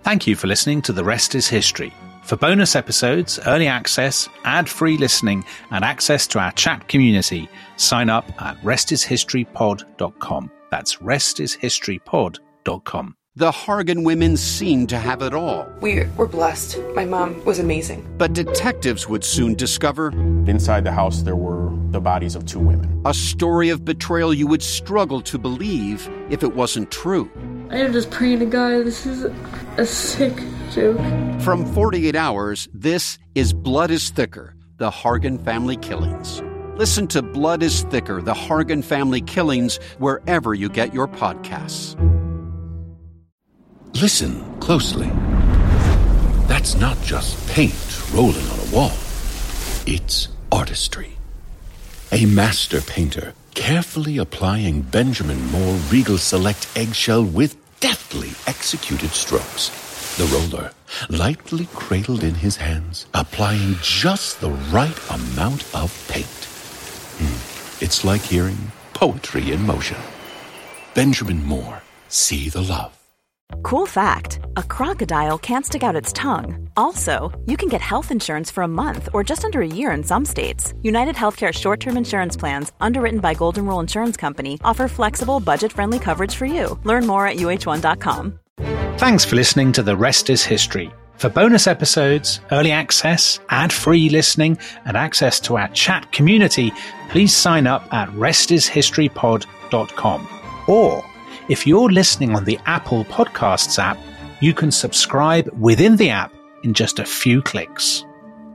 Thank you for listening to The Rest is History. For bonus episodes, early access, ad-free listening, and access to our chat community, sign up at restishistorypod.com. That's restishistorypod.com. The Hargan women seemed to have it all. We were blessed. My mom was amazing. But detectives would soon discover... inside the house, there were the bodies of two women. A story of betrayal you would struggle to believe if it wasn't true. I am just praying to God, this is a sick joke. From 48 Hours, this is Blood is Thicker, the Hargan Family Killings. Listen to Blood is Thicker, the Hargan Family Killings, wherever you get your podcasts. Listen closely. That's not just paint rolling on a wall. It's artistry. A master painter carefully applying Benjamin Moore Regal Select eggshell with deftly executed strokes. The roller, lightly cradled in his hands, applying just the right amount of paint. It's like hearing poetry in motion. Benjamin Moore, see the love. Cool fact, a crocodile can't stick out its tongue. Also, you can get health insurance for a month or just under a year in some states. United Healthcare short-term insurance plans, underwritten by Golden Rule Insurance Company, offer flexible, budget-friendly coverage for you. Learn more at uh1.com. Thanks for listening to The Rest is History. For bonus episodes, early access, ad-free listening, and access to our chat community, please sign up at restishistorypod.com. Or, if you're listening on the Apple Podcasts app, you can subscribe within the app in just a few clicks.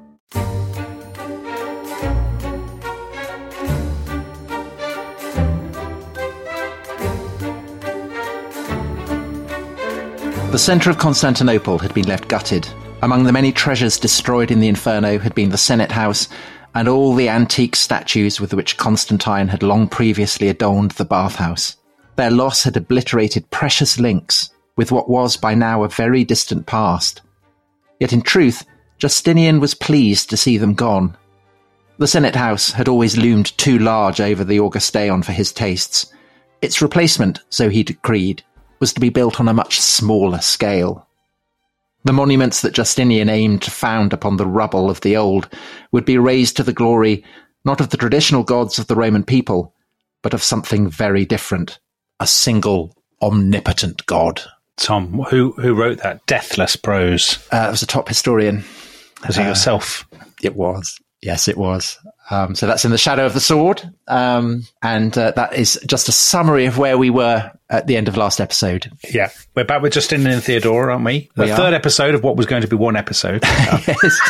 The centre of Constantinople had been left gutted. Among the many treasures destroyed in the Inferno had been the Senate House and all the antique statues with which Constantine had long previously adorned the bathhouse. Their loss had obliterated precious links with what was by now a very distant past. Yet in truth, Justinian was pleased to see them gone. The Senate House had always loomed too large over the Augusteion for his tastes. Its replacement, so he decreed, was to be built on a much smaller scale. The monuments that Justinian aimed to found upon the rubble of the old would be raised to the glory not of the traditional gods of the Roman people, but of something very different. A single omnipotent God. Tom, who wrote that deathless prose? It was a top historian. Was it yourself? It was. Yes, it was. So that's In the Shadow of the Sword. And that is just a summary of where we were at the end of last episode. Yeah. We're back with Justinian and Theodora, aren't we? The third episode of what was going to be one episode. Yes.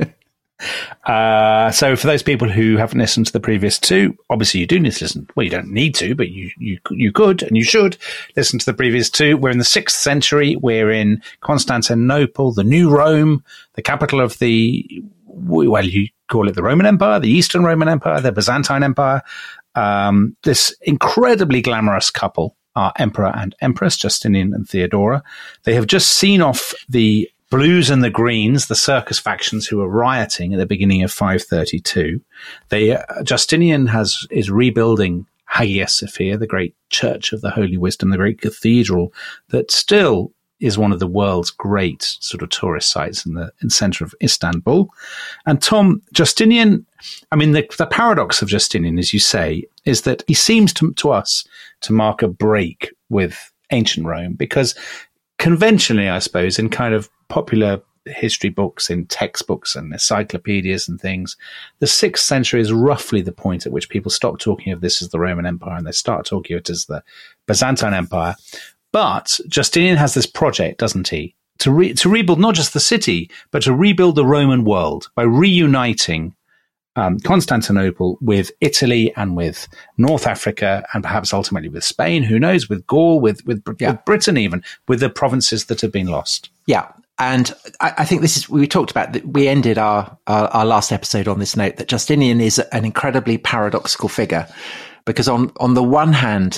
So for those people who haven't listened to the previous two, obviously you do need to listen. Well, you don't need to, but you could and you should listen to the previous two. We're in the 6th century. We're in Constantinople, the New Rome, the capital of the, well, you call it the Roman Empire, the Eastern Roman Empire, the Byzantine Empire. This incredibly glamorous couple are Emperor and Empress, Justinian and Theodora. They have just seen off the Blues and the Greens, the circus factions who were rioting at the beginning of 532. Justinian is rebuilding Hagia Sophia, the great church of the Holy Wisdom, the great cathedral that still is one of the world's great sort of tourist sites in the center of Istanbul. And Tom, Justinian, I mean, the paradox of Justinian, as you say, is that he seems to us to mark a break with ancient Rome because conventionally, I suppose, in kind of popular history books, in textbooks and encyclopedias and things, the 6th century is roughly the point at which people stop talking of this as the Roman Empire and they start talking of it as the Byzantine Empire. But Justinian has this project, doesn't he, to rebuild not just the city, but to rebuild the Roman world by reuniting Constantinople with Italy and with North Africa and perhaps ultimately with Spain, who knows, with Gaul, with Britain even, with the provinces that have been lost. Yeah. And I think this is, we talked about that. We ended our last episode on this note that Justinian is an incredibly paradoxical figure because on the one hand,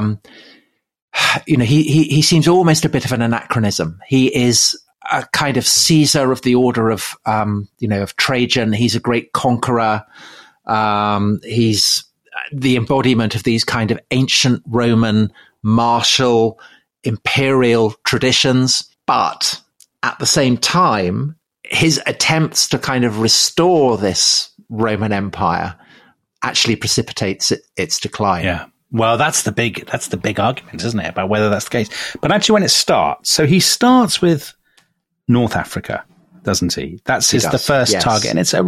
he seems almost a bit of an anachronism. He is a kind of Caesar of the order of Trajan. He's a great conqueror. He's the embodiment of these kind of ancient Roman martial imperial traditions. But at the same time, his attempts to kind of restore this Roman Empire actually precipitates its decline. Yeah. Well, that's the big argument, isn't it, about whether that's the case. But actually, when it starts, so he starts with North Africa, doesn't he? The first target. And it's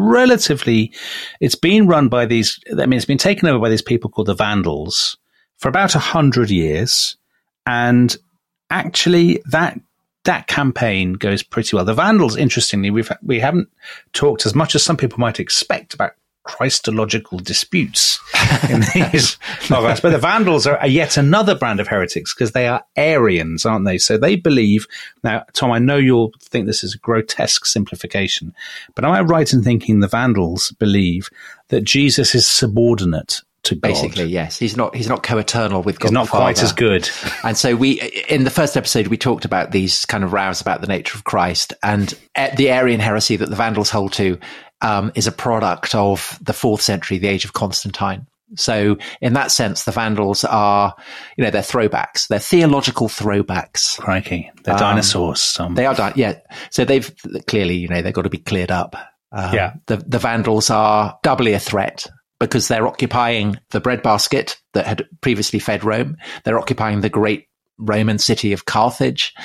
it's been run by it's been taken over by these people called the Vandals for about 100 years. And actually, that campaign goes pretty well. The Vandals, interestingly, we haven't talked as much as some people might expect about Christological disputes in these novels. But the Vandals are yet another brand of heretics because they are Arians, aren't they? So they believe, now, Tom, I know you'll think this is a grotesque simplification, but am I right in thinking the Vandals believe that Jesus is subordinate to God? Basically, yes. He's not co-eternal with God. He's not quite as good. And so in the first episode, we talked about these kind of rows about the nature of Christ, and the Arian heresy that the Vandals hold to is a product of the 4th century, the age of Constantine. So in that sense, the Vandals are, they're throwbacks. They're theological throwbacks. Crikey. They're dinosaurs. They are, yeah. So they've clearly, they've got to be cleared up. The Vandals are doubly a threat because they're occupying the breadbasket that had previously fed Rome. They're occupying the great Roman city of Carthage,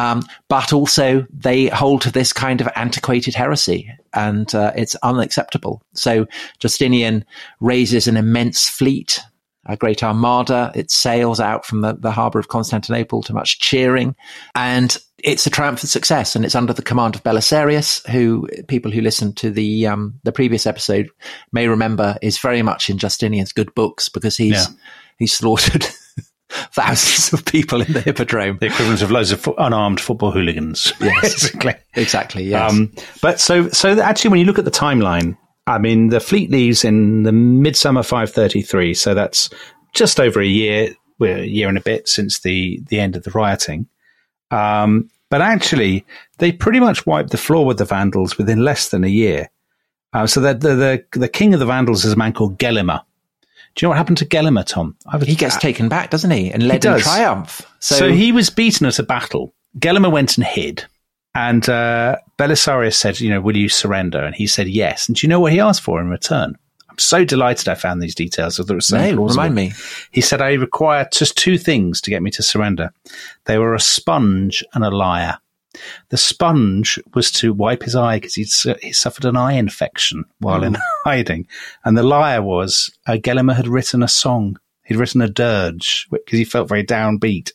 but also they hold to this kind of antiquated heresy, and it's unacceptable. So Justinian raises an immense fleet, a great armada. It sails out from the harbour of Constantinople to much cheering, and it's a triumphant success. And it's under the command of Belisarius, who people who listened to the previous episode may remember is very much in Justinian's good books because he slaughtered thousands of people in the Hippodrome. The equivalent of loads of unarmed football hooligans. Yes, basically. Exactly, yes. But so actually, when you look at the timeline, I mean, the fleet leaves in the midsummer 533, so that's just over a year and a bit since the end of the rioting. But actually, they pretty much wiped the floor with the Vandals within less than a year. So the king of the Vandals is a man called Gelimer. Do you know what happened to Gelimer, Tom? He gets taken back, doesn't he? And led in triumph. So he was beaten at a battle. Gelimer went and hid. And Belisarius said, will you surrender? And he said yes. And do you know what he asked for in return? I'm so delighted I found these details. Remind me. He said, I require just 2 things to get me to surrender. They were a sponge and a lyre. The sponge was to wipe his eye because he suffered an eye infection while in hiding. And the lyre was Gelimer had written a song. He'd written a dirge because he felt very downbeat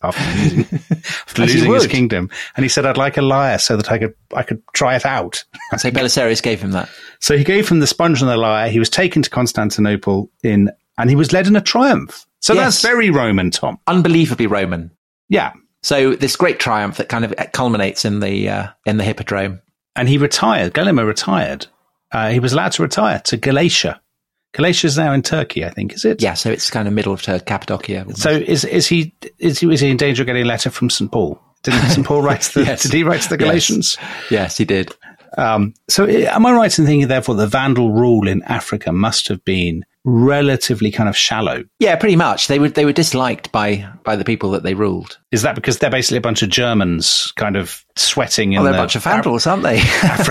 after losing his kingdom. And he said, I'd like a lyre so that I could try it out. So Belisarius gave him that. So he gave him the sponge and the lyre. He was taken to Constantinople and he was led in a triumph. So that's very Roman, Tom. Unbelievably Roman. Yeah. So this great triumph that kind of culminates in the Hippodrome. And he retired. Gelimer retired. He was allowed to retire to Galatia. Galatia is now in Turkey, I think, is it? Yeah, so it's kind of middle of Cappadocia. Almost. So is he in danger of getting a letter from St. Paul? Didn't St. Paul write did he write to the Galatians? Yes, he did. So am I right in thinking, therefore, the Vandal rule in Africa must have been relatively kind of shallow? Yeah, pretty much. They were disliked by the people that they ruled. Is that because they're basically a bunch of Germans kind of sweating in they're a bunch of Vandals, aren't they?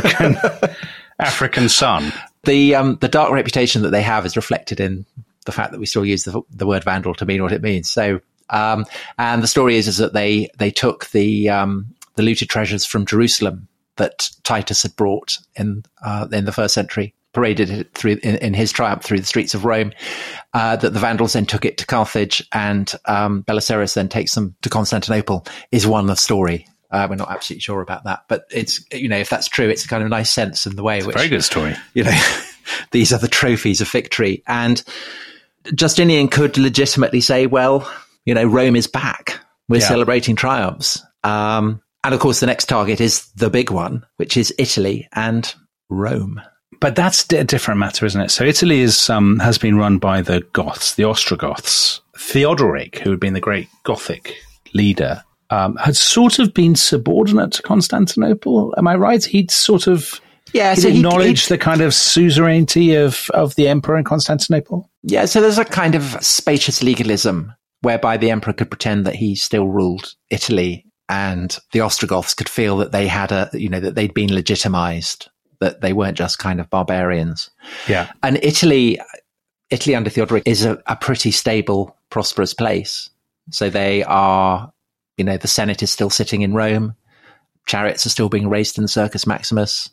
African sun. The dark reputation that they have is reflected in the fact that we still use the word Vandal to mean what it means. So, and the story is that they took the looted treasures from Jerusalem that Titus had brought in the 1st century, paraded it through in his triumph through the streets of Rome. That the Vandals then took it to Carthage, and Belisarius then takes them to Constantinople. Is one the story. We're not absolutely sure about that, but it's, if that's true, it's a kind of nice sense in the way in which, very good story. These are the trophies of victory. And Justinian could legitimately say, well, Rome is back. We're celebrating triumphs. And of course, the next target is the big one, which is Italy and Rome. But that's a different matter, isn't it? So Italy has been run by the Goths, the Ostrogoths. Theodoric, who had been the great Gothic leader, had sort of been subordinate to Constantinople. Am I right? He'd sort of acknowledged the kind of suzerainty of the emperor in Constantinople? Yeah, so there's a kind of spacious legalism whereby the emperor could pretend that he still ruled Italy and the Ostrogoths could feel that they had that they'd been legitimized, that they weren't just kind of barbarians. Yeah. And Italy under Theodoric is a pretty stable, prosperous place. So they are, the Senate is still sitting in Rome. Chariots are still being raced in the Circus Maximus.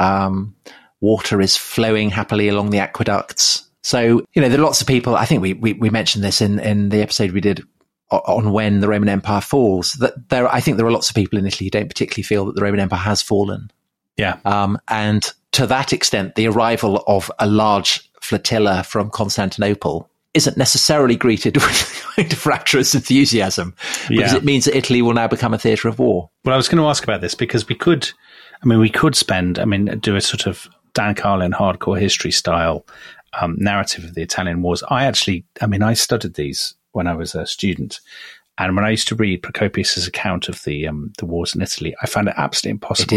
Water is flowing happily along the aqueducts. So, there are lots of people, I think we mentioned this in the episode we did on when the Roman Empire falls, that I think there are lots of people in Italy who don't particularly feel that the Roman Empire has fallen. Yeah. And to that extent, the arrival of a large flotilla from Constantinople isn't necessarily greeted with kind of rapturous enthusiasm, because it means that Italy will now become a theatre of war. Well, I was going to ask about this because we could do a sort of Dan Carlin hardcore history style narrative of the Italian wars. I studied these when I was a student. And when I used to read Procopius's account of the wars in Italy, I found it absolutely impossible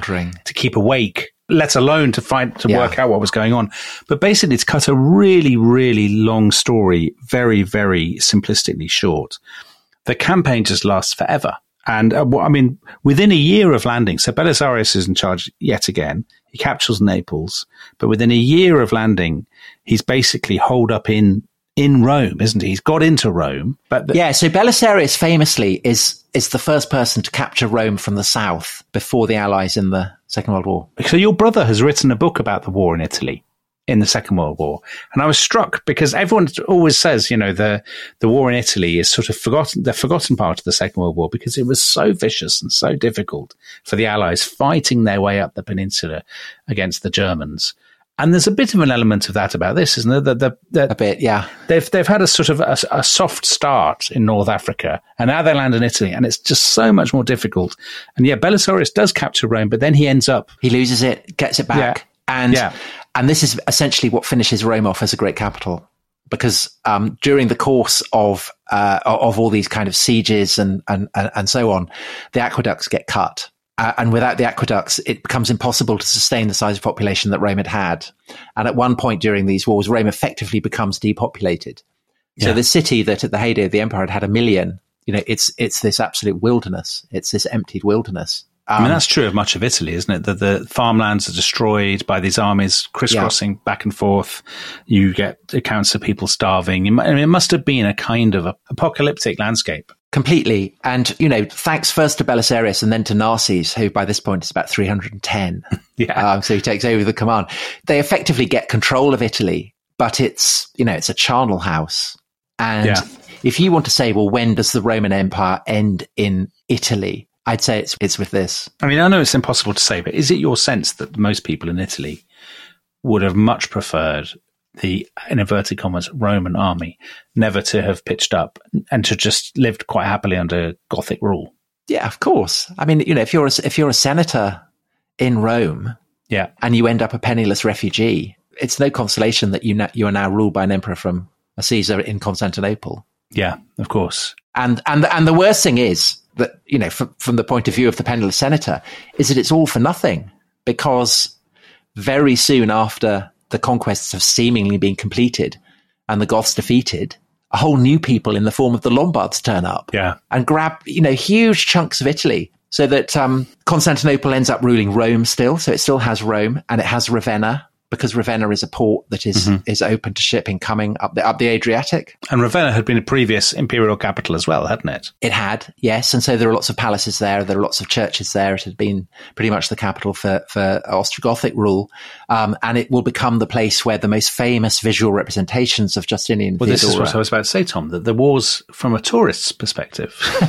to keep awake, let alone to work out what was going on. But basically, it's cut a really, really long story, very, very simplistically short. The campaign just lasts forever. And within a year of landing, so Belisarius is in charge yet again. He captures Naples, but within a year of landing, he's basically holed up in Rome, isn't he? He's got into Rome. But so Belisarius famously is the first person to capture Rome from the south before the Allies in the Second World War. So your brother has written a book about the war in Italy in the Second World War. And I was struck because everyone always says, the war in Italy is sort of the forgotten part of the Second World War because it was so vicious and so difficult for the Allies fighting their way up the peninsula against the Germans. And there's a bit of an element of that about this, isn't there? A bit, yeah. They've had a sort of a soft start in North Africa, and now they land in Italy, and it's just so much more difficult. And Belisarius does capture Rome, but then he loses it, gets it back, and this is essentially what finishes Rome off as a great capital, because during the course of all these kind of sieges and so on, the aqueducts get cut. And without the aqueducts, it becomes impossible to sustain the size of population that Rome had. And at one point during these wars, Rome effectively becomes depopulated. Yeah. So the city that at the heyday of the empire had 1 million, it's this absolute wilderness. It's this emptied wilderness. That's true of much of Italy, isn't it? The farmlands are destroyed by these armies crisscrossing back and forth. You get accounts of people starving. It must have been a kind of apocalyptic landscape. Completely. And, thanks first to Belisarius and then to Narses, who by this point is about 310. So he takes over the command. They effectively get control of Italy, but it's a charnel house. And if you want to say, well, when does the Roman Empire end in Italy? I'd say it's with this. I know it's impossible to say, but is it your sense that most people in Italy would have much preferred the, in inverted commas, Roman army never to have pitched up and to just lived quite happily under Gothic rule? Yeah, of course. If you're a senator in Rome, and you end up a penniless refugee, it's no consolation that you are now ruled by an emperor from a Caesar in Constantinople. Yeah, of course. And the worst thing is that, from the point of view of the penniless senator, is that it's all for nothing, because very soon after the conquests have seemingly been completed and the Goths defeated, a whole new people in the form of the Lombards turn up and grab, huge chunks of Italy, so that Constantinople ends up ruling Rome still. So it still has Rome, and it has Ravenna, because Ravenna is a port that is open to shipping coming up the Adriatic. And Ravenna had been a previous imperial capital as well, hadn't it? It had, yes. And so there are lots of palaces there. There are lots of churches there. It had been pretty much the capital for Ostrogothic rule. And it will become the place where the most famous visual representations of Justinian Theodora. This is what I was about to say, Tom, that the wars, from a tourist's perspective,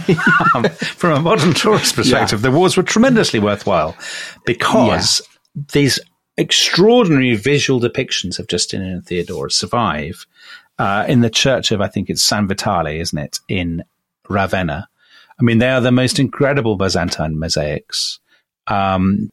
from a modern tourist perspective, the wars were tremendously worthwhile, because these extraordinary visual depictions of Justinian and Theodora survive in the church of, I think it's San Vitale, isn't it, in Ravenna. They are the most incredible Byzantine mosaics. But,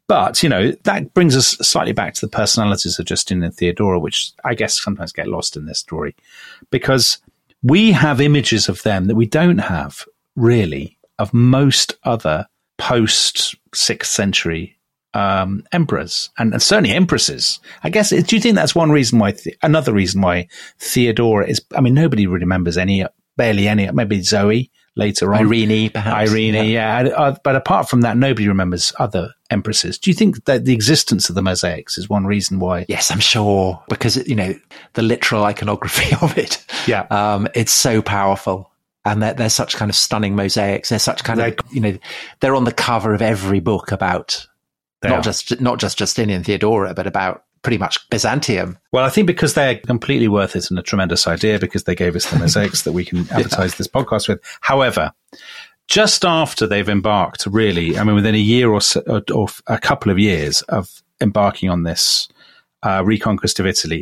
that brings us slightly back to the personalities of Justinian and Theodora, which I guess sometimes get lost in this story, because we have images of them that we don't have, really, of most other post-6th century emperors and certainly empresses. I guess, do you think that's one reason why, another reason why Theodora is, nobody remembers barely any, maybe Zoe, later on. Irene, perhaps. But apart from that, nobody remembers other empresses. Do you think that the existence of the mosaics is one reason why? Yes, I'm sure, because, the literal iconography of it. Yeah. It's so powerful. And they're such kind of stunning mosaics. They're such kind of, they're on the cover of every book about not just Justinian Theodora, but about pretty much Byzantium. Well, I think because they're completely worth it and a tremendous idea, because they gave us the mosaics that we can advertise this podcast with. However, just after they've embarked, really, within a year or a couple of years of embarking on this reconquest of Italy,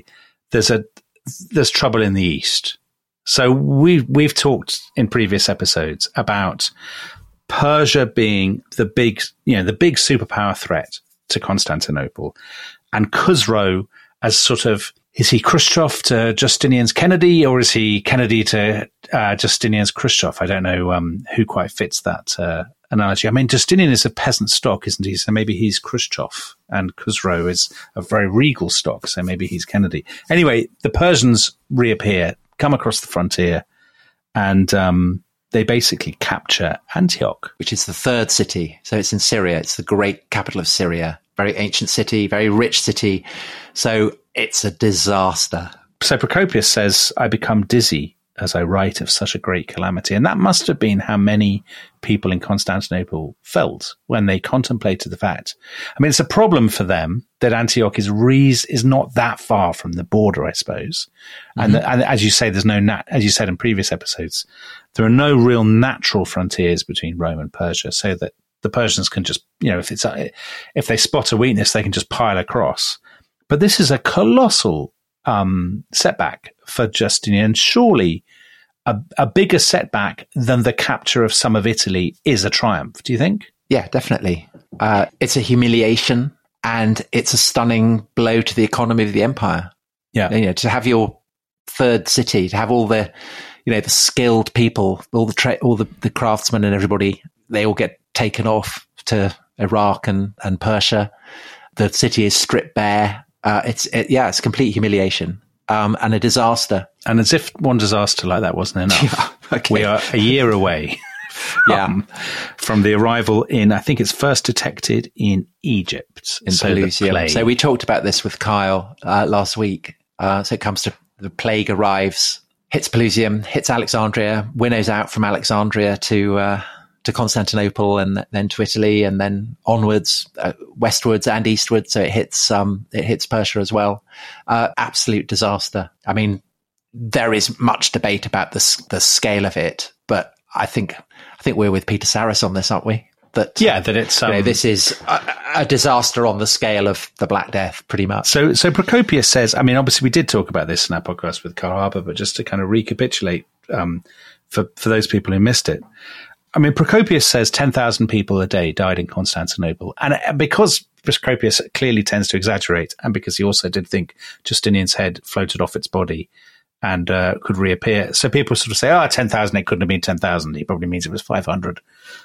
there's trouble in the East. So we've talked in previous episodes about Persia being the big superpower threat to Constantinople, and Khusro as sort of, is he Khrushchev to Justinian's Kennedy, or is he Kennedy to Justinian's Khrushchev? I don't know who quite fits that analogy. Justinian is a peasant stock, isn't he? So maybe he's Khrushchev, and Khusro is a very regal stock, so maybe he's Kennedy. Anyway, the Persians reappear, come across the frontier, and they basically capture Antioch. Which is the third city. So it's in Syria. It's the great capital of Syria. Very ancient city, very rich city. So it's a disaster. So Procopius says, I become dizzy as I write of such a great calamity. And that must have been how many people in Constantinople felt when they contemplated the fact. It's a problem for them that Antioch is not that far from the border, I suppose. Mm-hmm. And as you say, as you said in previous episodes, there are no real natural frontiers between Rome and Persia, so that the Persians can just, if they spot a weakness, they can just pile across. But this is a colossal setback for Justinian. Surely a bigger setback than the capture of some of Italy is a triumph, do you think? Yeah, definitely. It's a humiliation, and it's a stunning blow to the economy of the empire. Yeah. To have your third city, to have all the, the skilled people, all the craftsmen and everybody, they all get taken off to Iraq and Persia. The city is stripped bare. It's complete humiliation and a disaster. And as if one disaster like that wasn't enough, we are a year away from the arrival in, I think it's first detected in Egypt. In Pelusium. So we talked about this with Kyle last week. So it comes to the plague arrives, hits Pelusium, hits Alexandria, winnows out from Alexandria to Constantinople, and then to Italy, and then onwards, westwards and eastwards. So it hits Persia as well. Absolute disaster. There is much debate about the scale of it, but I think we're with Peter Saris on this, aren't we? That it's this is a disaster on the scale of the Black Death, pretty much. So Procopius says, obviously we did talk about this in our podcast with Karl Harper, but just to kind of recapitulate for those people who missed it. Procopius says 10,000 people a day died in Constantinople. And because Procopius clearly tends to exaggerate, and because he also did think Justinian's head floated off its body and could reappear. So people sort of say, 10,000, it couldn't have been 10,000. He probably means it was 500.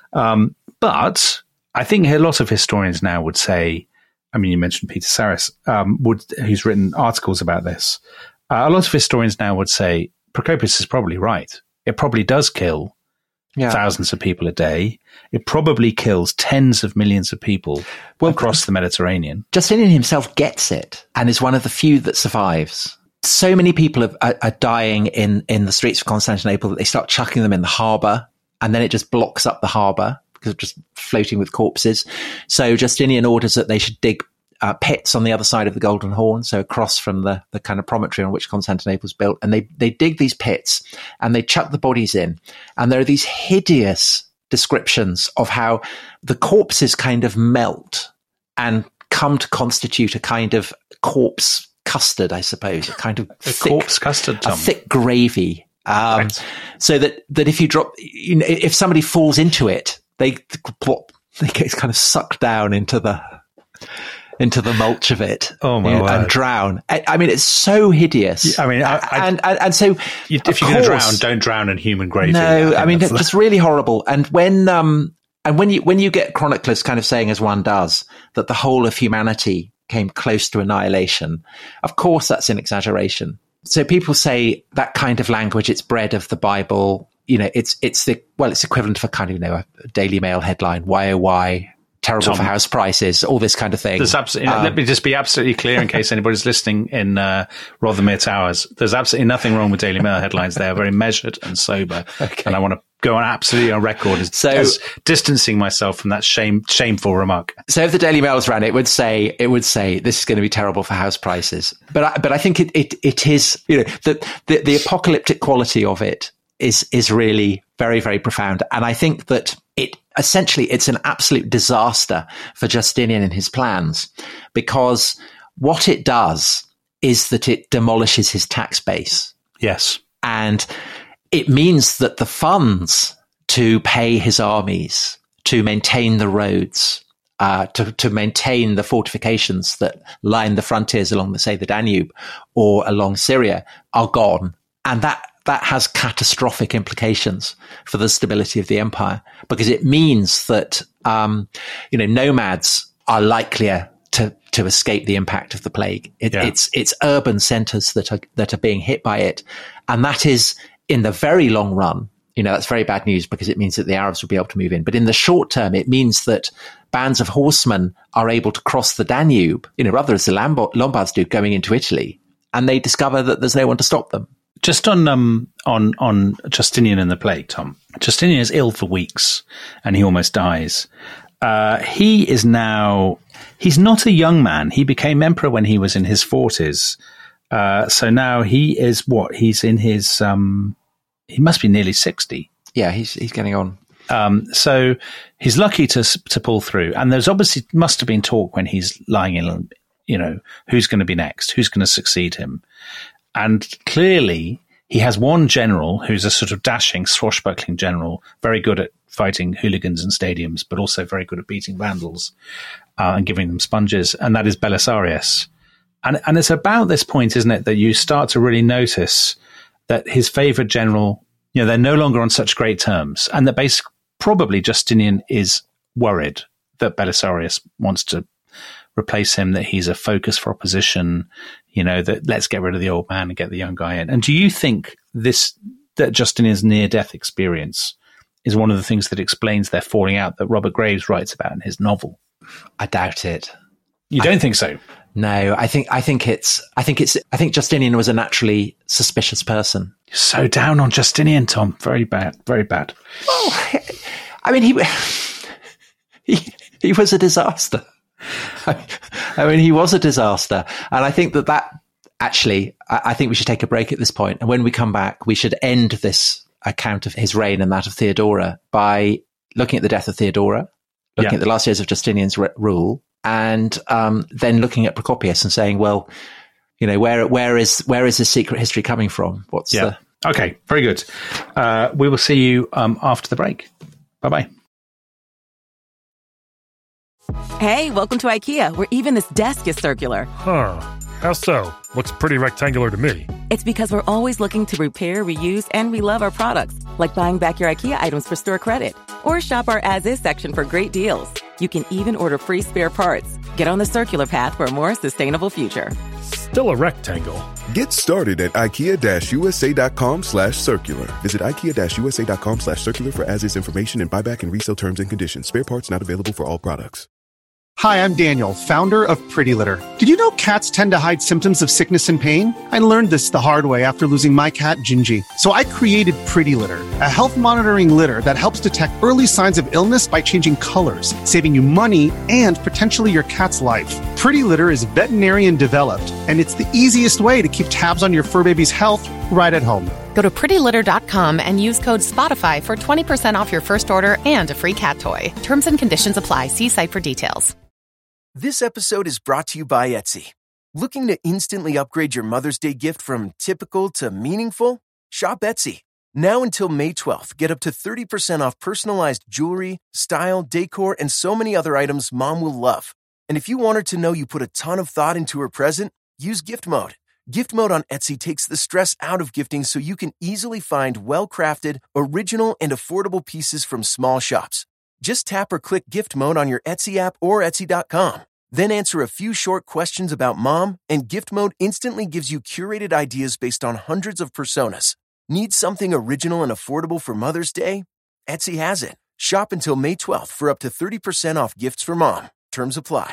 But I think a lot of historians now would say, you mentioned Peter Saris, who's written articles about this. A lot of historians now would say Procopius is probably right. It probably does kill thousands of people a day. It probably kills tens of millions of people across the Mediterranean. Justinian himself gets it and is one of the few that survives. So many people are dying in the streets of Constantinople that they start chucking them in the harbour, and then it just blocks up the harbour because of just floating with corpses. So Justinian orders that they should dig pits on the other side of the Golden Horn, so across from the kind of promontory on which Constantinople was built. And they dig these pits and they chuck the bodies in. And there are these hideous descriptions of how the corpses kind of melt and come to constitute a kind of corpse custard, I suppose, a kind of corpse custard, Tom. A thick gravy. Right. So that if you drop, if somebody falls into it, they get kind of sucked down into the mulch of it. Oh my word. And drown. It's so hideous. And so if you're going to drown, don't drown in human gravy. No, it's just really horrible. And when you get chroniclers kind of saying, as one does, that the whole of humanity came close to annihilation, of course that's an exaggeration. So people say that kind of language, it's bred of the Bible. it's equivalent of a kind of, a Daily Mail headline, YOY, terrible Tom, for house prices, all this kind of thing. There's absolutely, let me just be absolutely clear in case anybody's listening in Rothermere Towers. There's absolutely nothing wrong with Daily Mail headlines. They are very measured and sober. Okay. And I want to go on absolutely on record as distancing myself from that shameful remark. So if the Daily Mail's ran, it would say this is going to be terrible for house prices. But I think it is, the apocalyptic quality of it is really very, very profound. And I think that it's an absolute disaster for Justinian and his plans, because what it does is that it demolishes his tax base. Yes. And it means that the funds to pay his armies, to maintain the roads, to maintain the fortifications that line the frontiers along, say, the Danube or along Syria are gone. And that has catastrophic implications for the stability of the empire, because it means that, nomads are likelier to escape the impact of the plague. It's urban centers that are being hit by it. And that is, in the very long run, that's very bad news, because it means that the Arabs will be able to move in. But in the short term, it means that bands of horsemen are able to cross the Danube, rather as the Lombards do, going into Italy, and they discover that there's no one to stop them. Just on Justinian and the plague, Tom. Justinian is ill for weeks and he almost dies. He's not a young man. He became emperor when he was in his 40s. So now he is he's in his, he must be nearly 60. Yeah, he's getting on. So he's lucky to pull through. And there's obviously must have been talk when he's lying in, who's going to be next, who's going to succeed him. And clearly, he has one general who's a sort of dashing, swashbuckling general, very good at fighting hooligans in stadiums, but also very good at beating vandals and giving them sponges, and that is Belisarius. And it's about this point, isn't it, that you start to really notice that his favourite general, they're no longer on such great terms, and that basically probably Justinian is worried that Belisarius wants to replace him, that he's a focus for opposition, that let's get rid of the old man and get the young guy in. And do you think that Justinian's near-death experience is one of the things that explains their falling out that Robert Graves writes about in his novel? I doubt it. You don't think so? No, I think Justinian was a naturally suspicious person. You're so down on Justinian, Tom. Very bad, very bad. Well, I mean, he was a disaster. I mean, he was a disaster. And I think that actually, I think we should take a break at this point. And when we come back, we should end this account of his reign and that of Theodora by looking at the death of Theodora, looking at the last years of Justinian's rule, and then looking at Procopius and saying, well, where is his secret history coming from? Okay, very good. We will see you after the break. Bye-bye. Hey, welcome to IKEA, where even this desk is circular. Huh. How so? Looks pretty rectangular to me. It's because we're always looking to repair, reuse, and relove our products, like buying back your IKEA items for store credit. Or shop our as-is section for great deals. You can even order free spare parts. Get on the circular path for a more sustainable future. Still a rectangle. Get started at IKEA-USA.com/circular. Visit IKEA-USA.com/circular for as-is information and buyback and resale terms and conditions. Spare parts not available for all products. Hi, I'm Daniel, founder of Pretty Litter. Did you know cats tend to hide symptoms of sickness and pain? I learned this the hard way after losing my cat, Gingy. So I created Pretty Litter, a health monitoring litter that helps detect early signs of illness by changing colors, saving you money and potentially your cat's life. Pretty Litter is veterinarian developed, and it's the easiest way to keep tabs on your fur baby's health right at home. Go to prettylitter.com and use code SPOTIFY for 20% off your first order and a free cat toy. Terms and conditions apply. See site for details. This episode is brought to you by Etsy. Looking to instantly upgrade your Mother's Day gift from typical to meaningful? Shop Etsy. Now until May 12th, get up to 30% off personalized jewelry, style, decor, and so many other items Mom will love. And if you want her to know you put a ton of thought into her present, use Gift Mode. Gift Mode on Etsy takes the stress out of gifting so you can easily find well-crafted, original, and affordable pieces from small shops. Just tap or click Gift Mode on your Etsy app or Etsy.com. Then answer a few short questions about Mom, and Gift Mode instantly gives you curated ideas based on hundreds of personas. Need something original and affordable for Mother's Day? Etsy has it. Shop until May 12th for up to 30% off gifts for mom. Terms apply.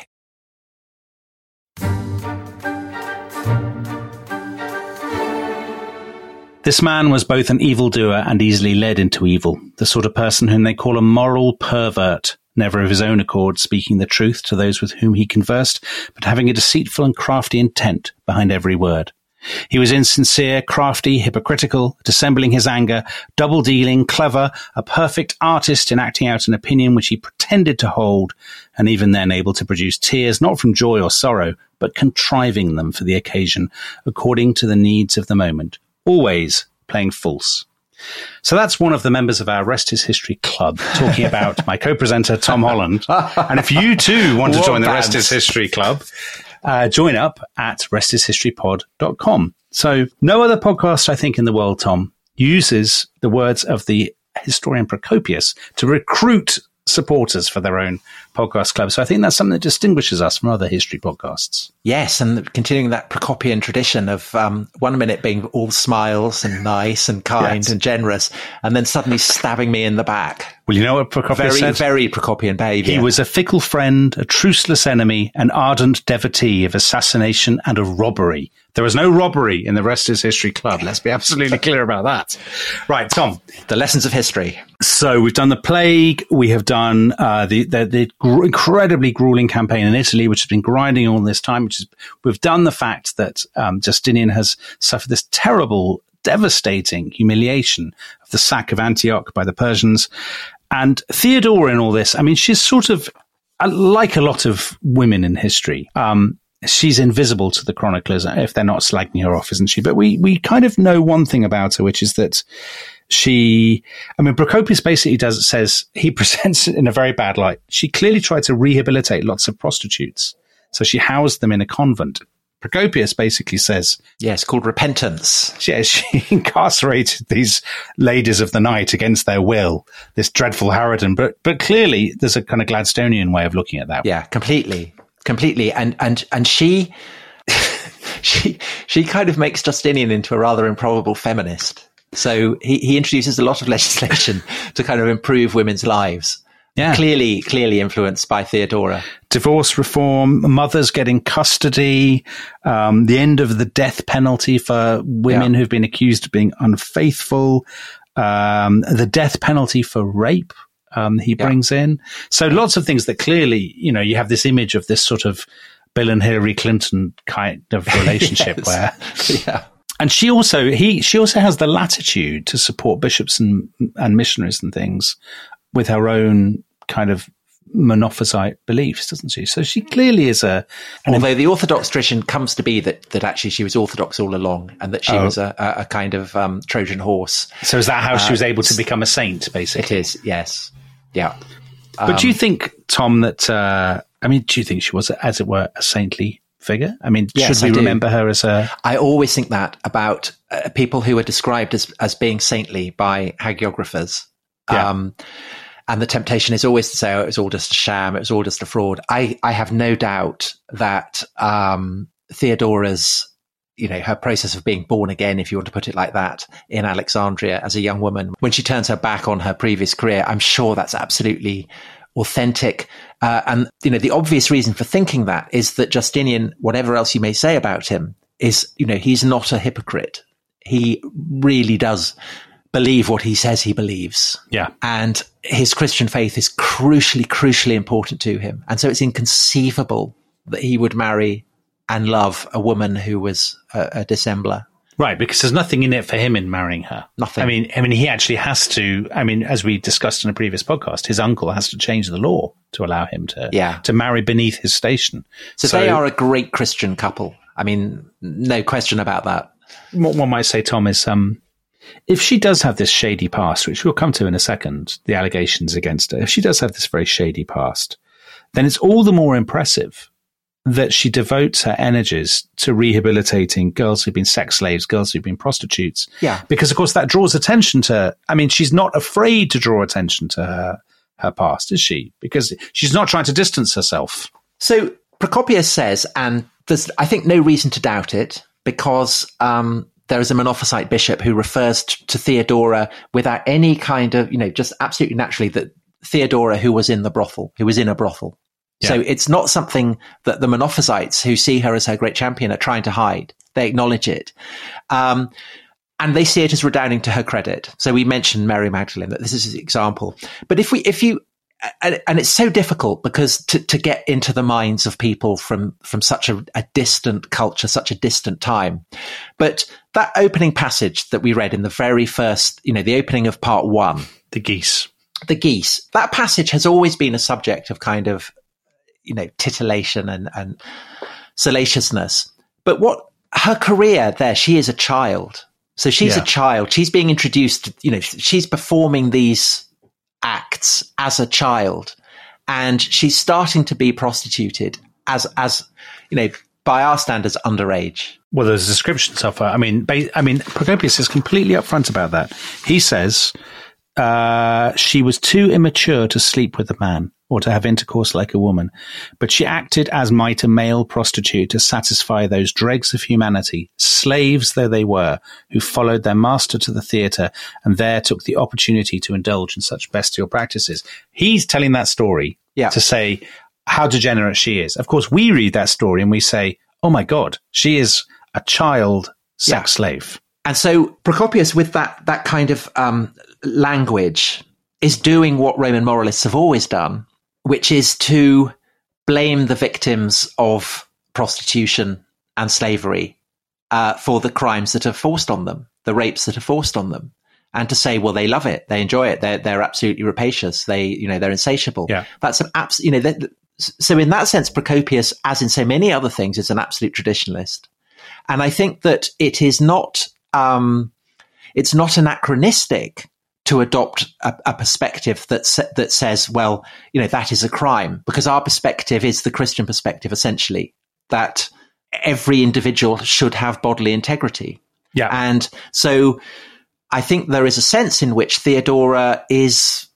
This man was both an evildoer and easily led into evil, the sort of person whom they call a moral pervert, never of his own accord speaking the truth to those with whom he conversed, but having a deceitful and crafty intent behind every word. He was insincere, crafty, hypocritical, dissembling his anger, double-dealing, clever, a perfect artist in acting out an opinion which he pretended to hold, and even then able to produce tears not from joy or sorrow, but contriving them for the occasion, according to the needs of the moment, always playing false. So that's one of the members of our Rest is History Club talking about my co-presenter, Tom Holland. And if you too want to join the Rest is History Club, join up at restishistorypod.com. So no other podcast, I think, in the world, Tom, uses the words of the historian Procopius to recruit supporters for their own podcast club. So I think that's something that distinguishes us from other history podcasts. Yes, and continuing that Procopian tradition of 1 minute being all smiles and nice and kind and generous, and then suddenly stabbing me in the back. Well, you know what Procopius said? Very Procopian behaviour. He was a fickle friend, a truceless enemy, an ardent devotee of assassination and of robbery. There was no robbery in the Rest is History Club. Let's be absolutely clear about that. Right, Tom. The lessons of history. So we've done the plague. We have done the incredibly grueling campaign in Italy, which has been grinding all this time. We've done the fact that Justinian has suffered this terrible, devastating humiliation of the sack of Antioch by the Persians. And Theodora in all this, I mean, she's sort of like a lot of women in history. She's invisible to the chroniclers if they're not slagging her off, isn't she? But we kind of know one thing about her, which is that Procopius basically says he presents it in a very bad light. She clearly tried to rehabilitate lots of prostitutes. So she housed them in a convent. Procopius basically says... Yes, called repentance. Yeah, she incarcerated these ladies of the night against their will, this dreadful harridan. But clearly there's a kind of Gladstonian way of looking at that. Yeah, completely. And she she kind of makes Justinian into a rather improbable feminist. So he introduces a lot of legislation to kind of improve women's lives. Yeah. Clearly influenced by Theodora. Divorce reform, mothers getting custody, the end of the death penalty for women who've been accused of being unfaithful, the death penalty for rape. He brings in. So lots of things that clearly, you have this image of this sort of Bill and Hillary Clinton kind of relationship where, and she also has the latitude to support bishops and missionaries and things with her own kind of Monophysite beliefs, doesn't she? So she clearly is although the Orthodox tradition comes to be that actually she was Orthodox all along and that she was a kind of Trojan horse. So is that how she was able to become a saint, basically? It is, yes. Yeah. But do you think, Tom, that, do you think she was, as it were, a saintly figure? I mean, yes, should we remember her as a... I always think that about people who are described as being saintly by hagiographers. Yeah. And the temptation is always to say, it was all just a sham, it was all just a fraud. I have no doubt that Theodora's, her process of being born again, if you want to put it like that, in Alexandria as a young woman, when she turns her back on her previous career, I'm sure that's absolutely authentic. And, the obvious reason for thinking that is that Justinian, whatever else you may say about him, is, he's not a hypocrite. He really does believe what he says he believes. Yeah. And his Christian faith is crucially important to him. And so it's inconceivable that he would marry and love a woman who was a dissembler. Right, because there's nothing in it for him in marrying her. Nothing. I mean, he actually has to, as we discussed in a previous podcast, his uncle has to change the law to allow him to marry beneath his station. So they are a great Christian couple. I mean, no question about that. What one might say, Tom, is if she does have this shady past, which we'll come to in a second, the allegations against her, if she does have this very shady past, then it's all the more impressive that she devotes her energies to rehabilitating girls who've been sex slaves, girls who've been prostitutes. Yeah. Because, of course, that draws attention to... she's not afraid to draw attention to her past, is she? Because she's not trying to distance herself. So Procopius says, and there's, I think, no reason to doubt it, because there is a Monophysite bishop who refers to Theodora without any kind of, just absolutely naturally, that Theodora who was in a brothel. Yeah. So it's not something that the Monophysites, who see her as her great champion, are trying to hide. They acknowledge it. And they see it as redounding to her credit. So we mentioned Mary Magdalene, that this is an example. But and it's so difficult because to get into the minds of people from such a distant culture, such a distant time. But that opening passage that we read in the very first, the opening of part 1. The geese. That passage has always been a subject of kind of, titillation and salaciousness. But her career there, she is a child. So she's a child. She's being introduced, she's performing these acts as a child, and she's starting to be prostituted as by our standards, underage. Well, there's descriptions of her. I mean, Procopius is completely upfront about that. He says she was too immature to sleep with a man or to have intercourse like a woman, but she acted as might a male prostitute to satisfy those dregs of humanity, slaves though they were, who followed their master to the theatre and there took the opportunity to indulge in such bestial practices. He's telling that story to say how degenerate she is. Of course, we read that story and we say, oh my God, she is a child sex slave. And so Procopius, with that kind of language, is doing what Roman moralists have always done, which is to blame the victims of prostitution and slavery for the crimes that are forced on them, the rapes that are forced on them, and to say, well, they love it, they enjoy it, they're absolutely rapacious, they're insatiable. Yeah. That's an so in that sense, Procopius, as in so many other things, is an absolute traditionalist, and I think that it is not anachronistic to adopt a perspective that says, well, that is a crime, because our perspective is the Christian perspective, essentially, that every individual should have bodily integrity. Yeah. And so I think there is a sense in which Theodora is,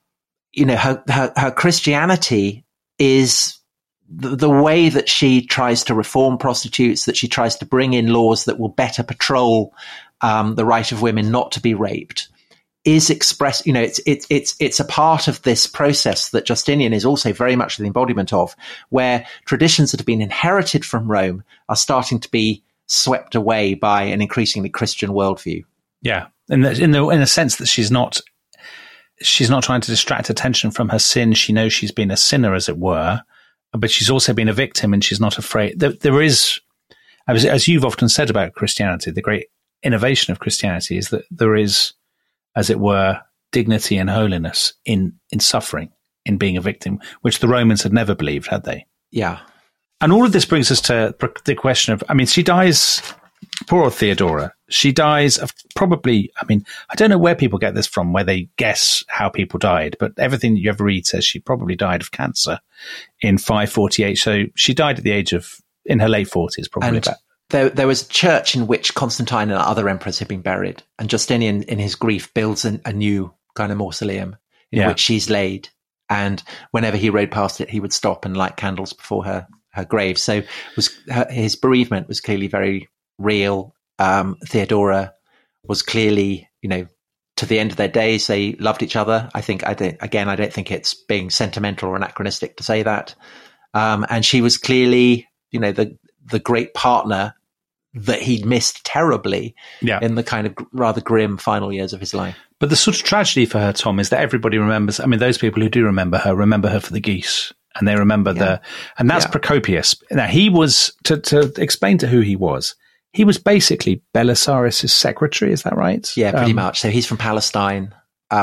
her Christianity is the way that she tries to reform prostitutes, that she tries to bring in laws that will better patrol the right of women not to be raped, is expressed, it's a part of this process that Justinian is also very much the embodiment of, where traditions that have been inherited from Rome are starting to be swept away by an increasingly Christian worldview. Yeah, in a sense that she's not trying to distract attention from her sin. She knows she's been a sinner, as it were, but she's also been a victim, and she's not afraid. There is, as you've often said about Christianity, the great innovation of Christianity is that there is, as it were, dignity and holiness in suffering, in being a victim, which the Romans had never believed, had they? Yeah. And all of this brings us to the question of, she dies, poor old Theodora, she dies of probably, I don't know where people get this from, where they guess how people died, but everything that you ever read says she probably died of cancer in 548. So she died at the age of, in her late 40s, probably. And there was a church in which Constantine and other emperors had been buried, and Justinian, in his grief, builds a new kind of mausoleum in which she's laid. And whenever he rode past it, he would stop and light candles before her grave. So his bereavement was clearly very real. Theodora was clearly, to the end of their days, they loved each other. I don't think it's being sentimental or anachronistic to say that. And she was clearly, the great partner that he'd missed terribly in the kind of rather grim final years of his life. But the sort of tragedy for her, Tom, is that everybody remembers, those people who do remember her for the geese, and they remember and that's Procopius. Now, he was, to explain to who he was basically Belisarius' secretary, is that right? Yeah, pretty much. So he's from Palestine.